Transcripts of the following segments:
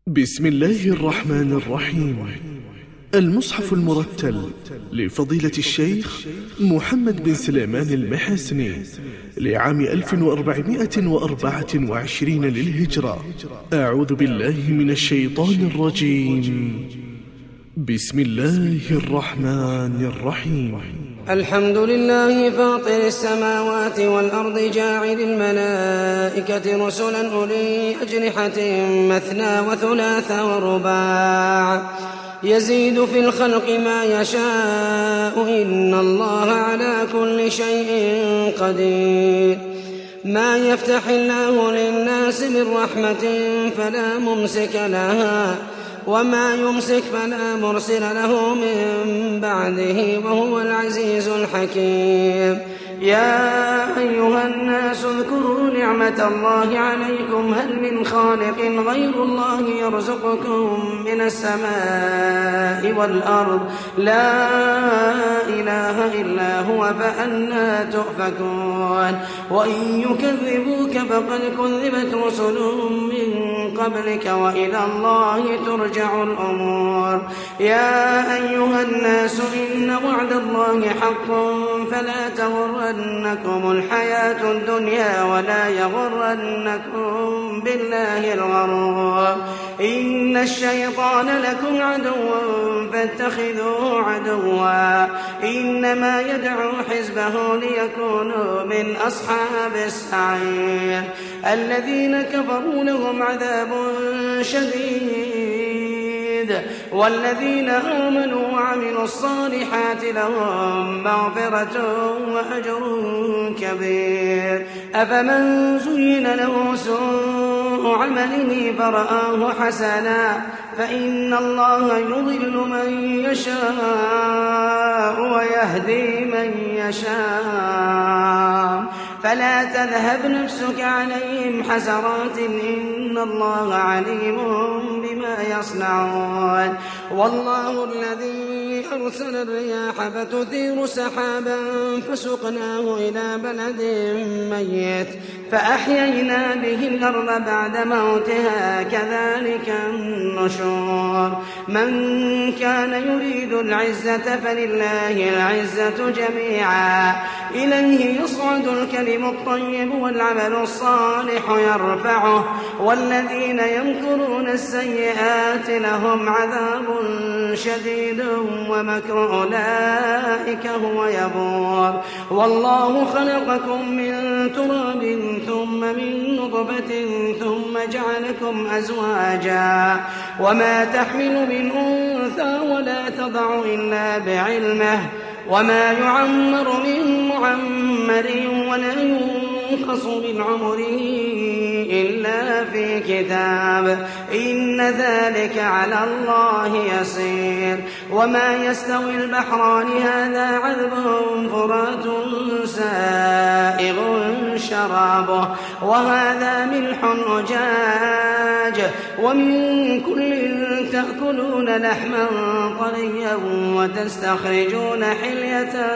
بسم الله الرحمن الرحيم. المصحف المرتل لفضيلة الشيخ محمد بن سليمان المحاسني لعام 1424 للهجرة. أعوذ بالله من الشيطان الرجيم. بسم الله الرحمن الرحيم. الحمد لله فاطر السماوات والأرض جاعل الملائكة رسلا أولي أجنحة مثنى وثلاث ورباع يزيد في الخلق ما يشاء إن الله على كل شيء قدير. ما يفتح الله للناس من رحمة فلا ممسك لها وما يمسك فلا مرسل له من بعده وهو العزيز الحكيم. يا أيها الناس اذكروا نعمة الله عليكم هل من خالق غير الله يرزقكم من السماء والأرض لا إله إلا هو فأنى تؤفكون. وإن يكذبوك فقد كذبت رسل من قبلك وإلى الله ترجع الأمور. يا أيها الناس إن وعد الله حق فلا تغرنكم الحياة الدنيا ولا يغرنكم بالله الغرور. إن الشيطان لكم عدو فاتخذوه عدوا إنما يدعو حزبه ليكونوا من أصحاب السعير. الذين كفروا لهم عذاب شديد والذين آمنوا وعملوا الصالحات لهم مغفرة وأجر كبير. أفمن زين له سوء عمله فرآه حسنا فإن الله يضل من يشاء ويهدي من يشاء فلا تذهب نفسك عليهم حسرات إن الله عليم بما يصنعون. والله الذي أرسل الرياح فتثير سحابا فسقناه إلى بلد ميت فأحيينا به الأرض بعد موتها كذلك النشور. من كان يريد العزة فلله العزة جميعا إليه يصعد الكلم الطيب والعمل الصالح يرفعه والذين يمكرون السيئات لهم عذاب شديد ومكر أولئك هو يبور. والله خلقكم من تراب ثم من نطفة ثم جعلكم أزواجا وما تحمل من أنثى ولا تضع إلا بعلمه وما يعمر من معمر ولا ينقص من عمره إلا في كتاب إن ذلك على الله يسير. وما يستوي البحران هذا عذب فرات سائغ شرابه وهذا ملح أجاج ومن كل تأكلون لحما طريا وتستخرجون حلية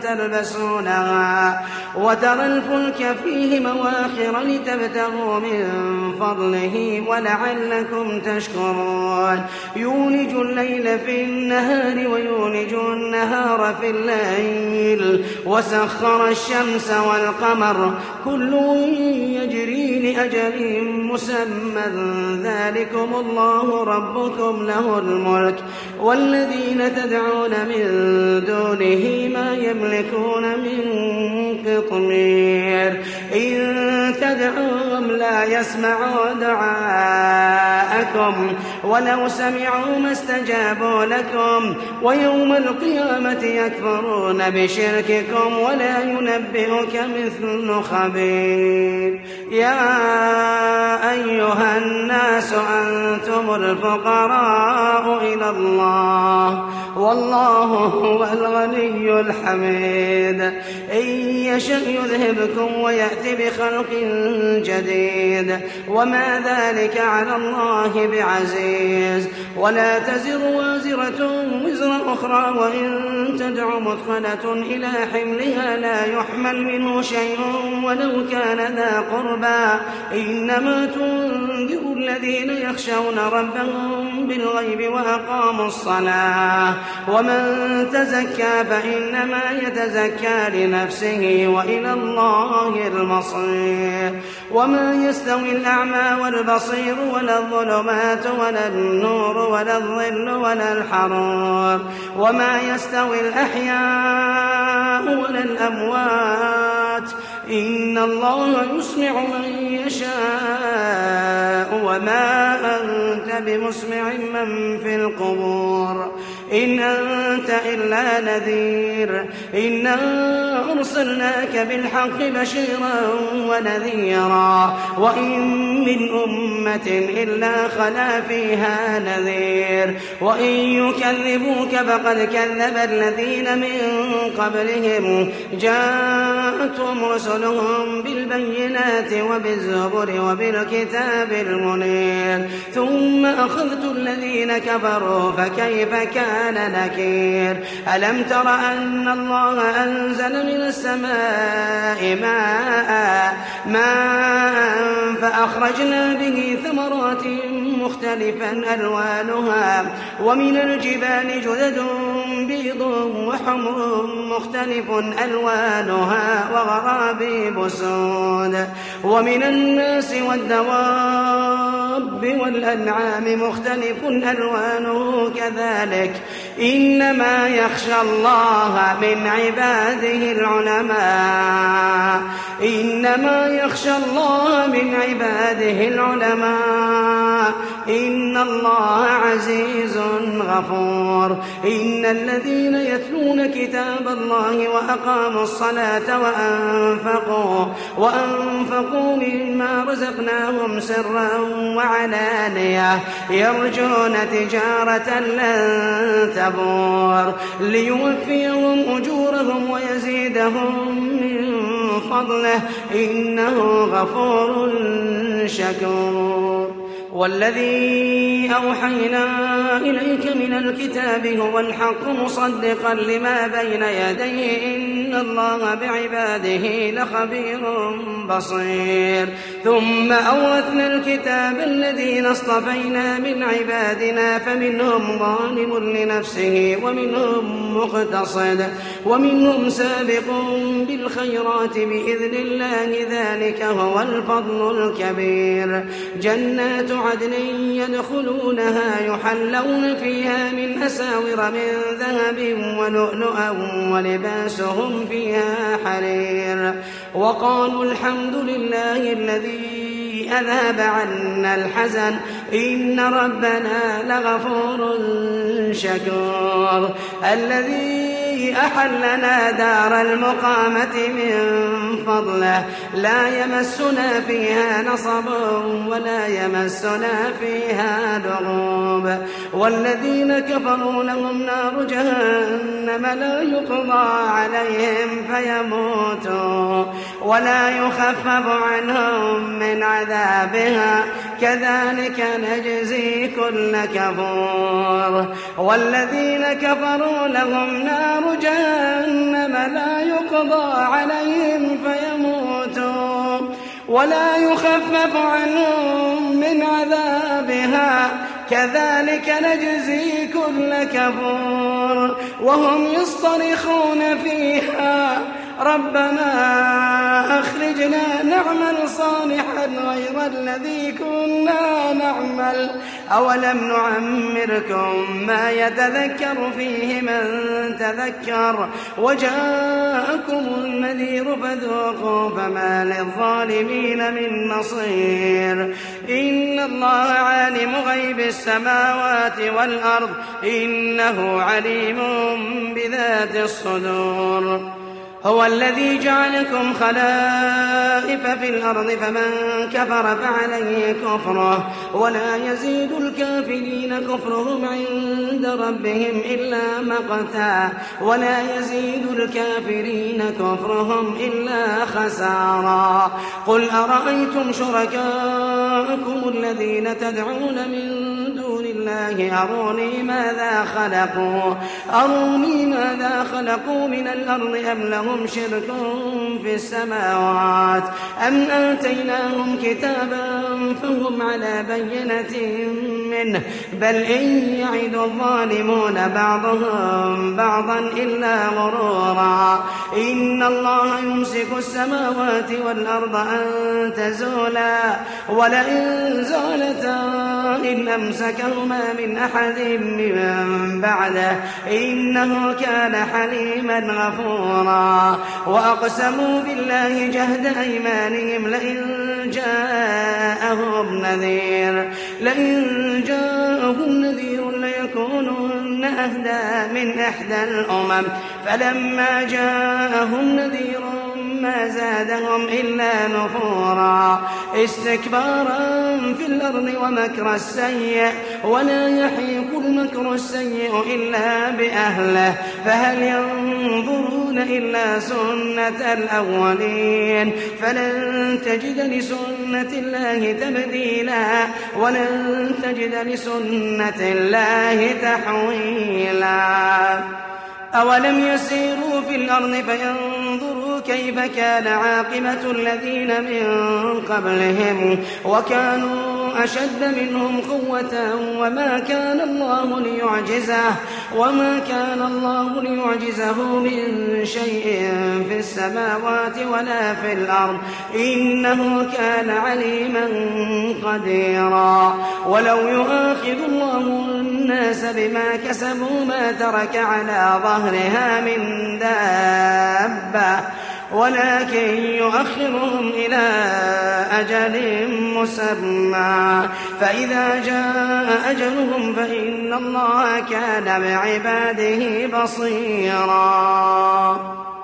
تلبسونها وترى الفلك فيه مواخر لتبتغوا من فضله ولعلكم تشكرون. يولج الليل في النهار ويولج النهار في الليل وسخر الشمس والقمر كل يجري لأجل مسمى ذلكم الله ربكم له الملك والذين تدعون من دونه ما يملكون من قطمير. إن تدعوهم لا يسمعوا دعاءكم ولو سمعوا ما استجابوا لكم ويوم القيامة يكفرون بشرككم ولا ينبئك مثل خبير. يا أيها الناس أنتم الفقراء إلى الله والله هو الغني الحميد. إن يشأ يذهبكم ويأتي بخلق جديد وما ذلك على الله الله بعزيز. ولا تزر وازرة وزر أخرى، وإن تدع مثقلة إلى حملها لا يحمل منه شيء ولو كان ذا قربى. إنما تنذر الذين يخشون ربهم بالغيب وأقاموا الصلاة. ومن تزكى فإنما يتزكى لنفسه، وإلى الله المصير. وما يستوي الأعمى والبصير ولا الظلمات ولا النور ولا الظل ولا الحرور. وما يستوي الأحياء ولا الأموات. إن الله يسمع من يشاء، وما أنت بمسمع من في القبور. إن أنت إلا نذير. إنا أرسلناك بالحق بشيرا ونذيرا، وإن من أمة إلا خلا فيها نذير. وإن يكذبوك فقد كذب الذين من قبلهم، جاءتهم رسلهم بالبينات وبالزبر وبالكتاب المنير. ثم أخذت الذين كفروا فكيف كان نكير. ألم تر أن الله أنزل من السماء ماء فأخرجنا به ثمرات مختلفا ألوانها، ومن الجبال جدد بيض وحمر مختلف ألوانها وغرابيب سود. ومن الناس والدواب والأنعام مختلف ألوانه كذلك. إنما يخشى الله من عباده العلماء. إنما يخشى الله من عباده العلماء. إن الله عزيز غفور. إن الذين يتلون كتاب الله وأقاموا الصلاة وأنفقوا مما رزقناهم سرا وعلانية يرجون تجارة لن تبور، ليوفيهم أجورهم ويزيدهم من فضله إنه غفور شكور. والذي أوحينا إليك من الكتاب هو الحق مصدقا لما بين يديه، إن الله بعباده لخبير بصير. ثم أورثنا الكتاب الذين اصطفينا من عبادنا، فمنهم ظالم لنفسه ومنهم مقتصد ومنهم سابق بالخيرات بإذن الله، ذلك هو الفضل الكبير. جنات عدن يدخلونها يحلون فيها من أساور من ذهب ولؤلؤا ولباسهم فيها حرير. وقالوا الحمد لله الذي أذهب عنا الحزن إن ربنا لغفور شكور. الذي أحلنا دار المقامة من فضله لا يمسنا فيها نصب ولا يمسنا فيها لغوب. والذين كفروا لهم نار جهنم لا يقضى عليهم فيموتوا ولا يخفف عنهم من عذابها، كذلك نجزي كل كفور. والذين كفروا لهم نار جهنم لا يقضى عليهم فيموتوا ولا يخفف عنهم من عذابها، كذلك نجزي كل كفور. وهم يصطرخون فيها ربنا أخرجنا نعمل صالحا غير الذي كنا نعمل، أولم نعمركم ما يتذكر فيه من تذكر وجاءكم النذير فذوقوا فما للظالمين من نصير. إن الله عالم غيب السماوات والأرض إنه عليم بذات الصدور. هو الذي جعلكم خلائف في الأرض فمن كفر فعليه كفره ولا يزيد الكافرين كفرهم عند ربهم إلا مقتا ولا يزيد الكافرين كفرهم إلا خسارا. قل أرأيتم شركاءكم الذين تدعون من دون الله أروني ماذا خلقوا من الأرض أم لهم شرك في السماوات أم آتيناهم كتابا فهم على بينة منه بل إن يعد الظالمون بعضهم بعضا إلا غرورا. إن الله يمسك السماوات والأرض أن تزولا ولئن زالتا إن أمسكهما من أحد من بعده إنه كان حليما غفورا. وأقسموا بالله جهد أيمانهم لئن جاءهم نذير ليكونن أهدى من إحدى الأمم فلما جاءهم نذير ما زادهم إلا نفورا استكبارا في الأرض ومكر السيء ولا يحيق المكر السيء إلا بأهله فهل ينظرون إلا سنة الأولين فلن تجد لسنة الله تبديلا ولن تجد لسنة الله تحويلا. أولم يسيروا في الأرض فينظروا كيف كان عاقبة الذين من قبلهم وكانوا أشد منهم قوة وما كان الله ليعجزه من شيء في السماوات ولا في الأرض إنه كان عليما قديرا. ولو يؤاخذ الله الناس بما كسبوا ما ترك على ظهرها من دابة ولكن يؤخرهم إلى أجل مسمى فإذا جاء أجلهم فإن الله كان بعباده بصيرا.